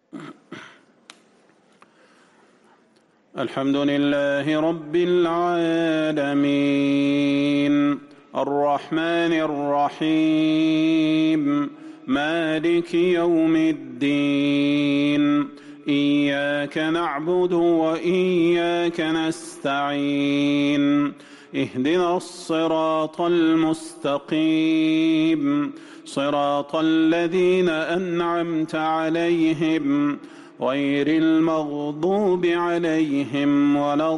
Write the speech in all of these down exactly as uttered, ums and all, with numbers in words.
الحمد لله رب العالمين الرحمن الرحيم مالك يوم الدين إياك نعبد وإياك نستعين اهدنا الصراط المستقيم صراط الذين أنعمت عليهم غير المغضوب عليهم ولا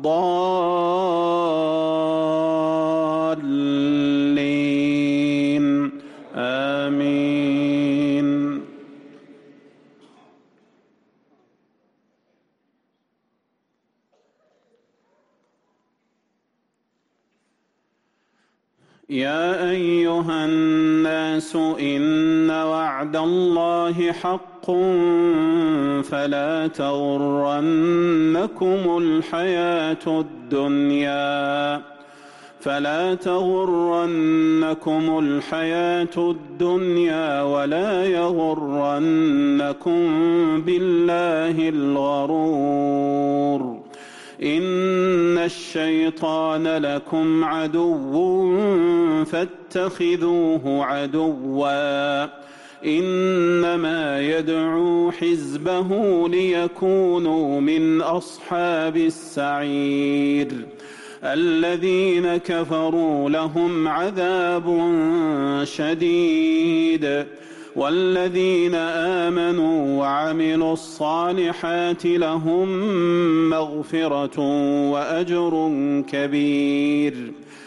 الضالين آمين. يا أيها الناس إن وعد الله حق فلا تغرنكم الحياة الدنيا فلا تغرنكم الحياة الدنيا ولا يغرنكم بالله الغرور إن الشيطان لكم عدو فاتخذوه عدوا إنما يدعو حزبه ليكونوا من أصحاب السعير الذين كفروا لهم عذاب شديد والذين آمنوا وعملوا الصالحات لهم مغفرة وأجر كبير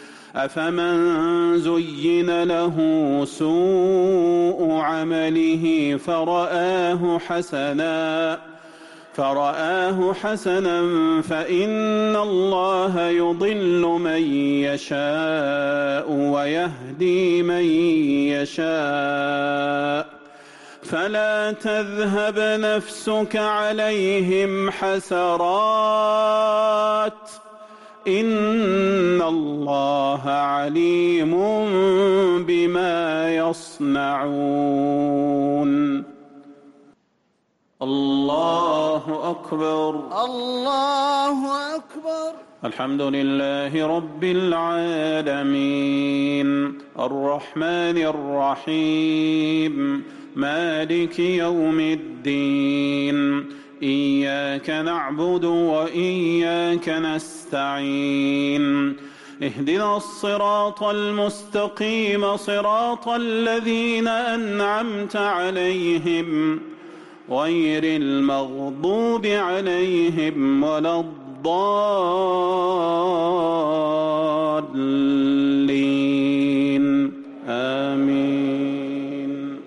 أفمن زين له سوء عمله فرآه حسنا فرآه حسنا فإن الله يضل من يشاء ويهدي من يشاء فلا تذهب نفسك عليهم حسرات إن الله عليم بما يصنعون. الله أكبر الله أكبر. الحمد لله رب العالمين الرحمن الرحيم مالك يوم الدين إياك نعبد وإياك نستعين اهدنا الصراط المستقيم صراط الذين أنعمت عليهم غير المغضوب عليهم ولا الضالين آمين.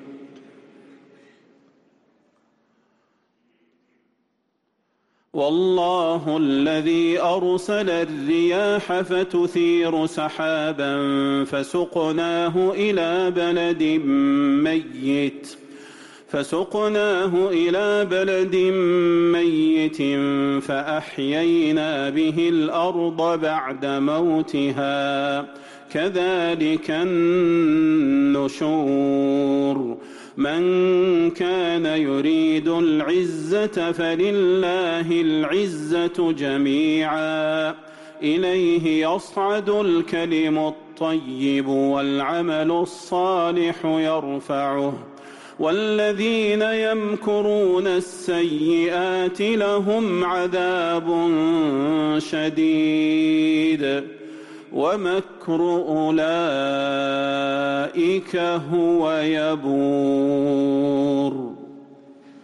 والله الذي أرسل الرياح فتثير سحابا فسقناه إلى بلد ميت فسقناه إلى بلد ميت فأحيينا به الأرض بعد موتها كذلك النشور. من كان يريد العزة فلله العزة جميعا إليه يصعد الكلم الطيب والعمل الصالح يرفعه والذين يمكرون السيئات لهم عذاب شديد ومكر أولئك هو يبور.